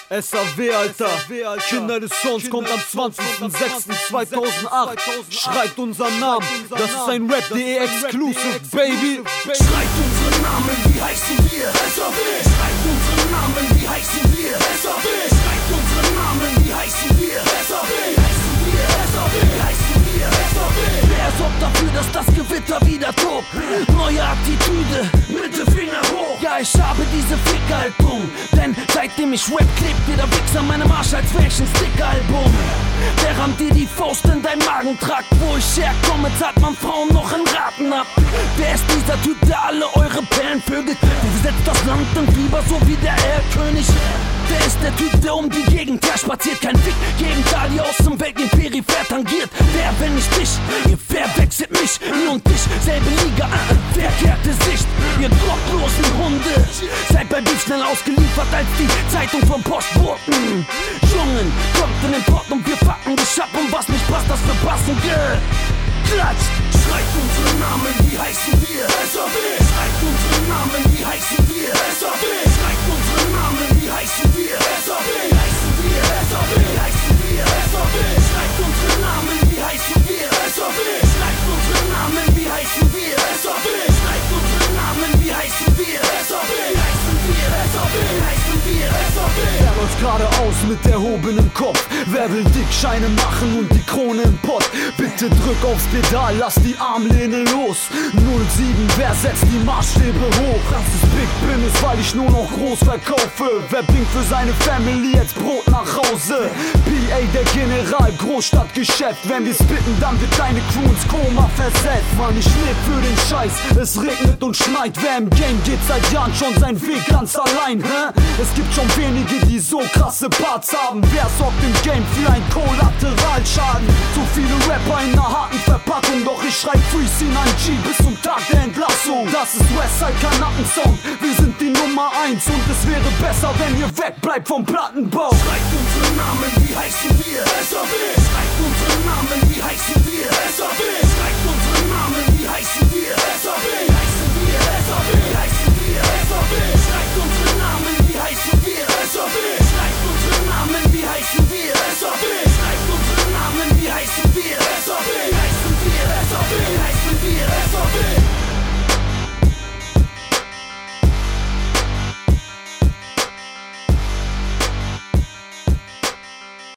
SAW, Alter. Kinder des Sons kommt am 20.06.2008. Schreit unseren Namen, das ist ein Rap.de Exclusive, Baby. Schreit unseren Namen, wie heißen wir? SAW. Schreit unseren Namen, wie heißen wir? SAW. Schreit unseren Namen, wie heißen wir? SAW. Heißen wir? SAW. Heißen wir? SAW. Wer sorgt dafür, dass das Gewitter wieder tobt? Neue Attitüde, Mittelfinger hoch. Ja, ich habe diese Fick-Album, denn seitdem ich rap, klebt jeder Wichser meinem Arsch, als wär's ein Stick-Album. Wer rammt dir die Faust in dein Magentrakt? Wo ich herkomme, zahlt man Frauen noch in Raten ab. Wer ist dieser Typ, der alle eure Perlen vögelt? Wie setzt das Land in Fieber, so wie der Erlkönig? Wer ist der Typ, der um die Gegend her spaziert? Kein Fick, jeden Dali aus dem Weltimperium tangiert. Wer, wenn nicht dich? Ihr verwechselt mich, mir und dich, selbe Liga, verkehrte Sicht. Ihr gottlosen Hunde, seid bei Beef schnell ausgeliefert als die Zeitung vom Postboten. Jungen, kommt in den Pott und wir packen die Schapp, und was nicht passt, das verpassen geklatscht. Schreit unsere Namen, wie heißen wir? SAW. Schreit unsere Namen, wie heißen wir? SAW. Schreit unsere Namen, wie heißen wir? SAW. Heißen wir? SAW. Heißen wir? SAW. Schreit unsere Namen, wie heißen wir? SAW. Schreit unsere Namen, wie heißen wir? SAW. Schreit unsere Namen, wie heißen wir? SAW. Heißen wir? SAW. Heißen wir? SAW. Wer läuft geradeaus mit erhobenem Kopf? Wer will Dickscheine machen und die Krone im Pott? Bitte drück aufs Pedal, lass die Armlehne los. 07, wer setzt die Maßstäbe hoch? Dass es Big bin ist, weil ich nur noch groß verkaufe. Wer bringt für seine Family jetzt Brot nach Hause? PA, der General, Großstadtgeschäft. Wenn wir spitten, dann wird deine Crew ins Koma versetzt. Mann, ich leb für den Scheiß, es regnet und schneit. Wer im Game geht seit Jahren schon seinen Weg ganz allein, hä? Es gibt schon wenige, die so krasse Parts haben. Wer sorgt im Game für einen Kollateralschaden? So viele Rapper in einer harten Verpackung, doch ich schreib Freeze in ein G bis zum Tag der Entlassung. Das ist Westside Kanaken-Song, wir sind die Nummer 1 und es wäre besser, wenn ihr wegbleibt vom Plattenbau. Schreit unsere Namen, wie heißen wir? SAW. Schreit unsere Namen, wie heißen wir? SAW. Schreit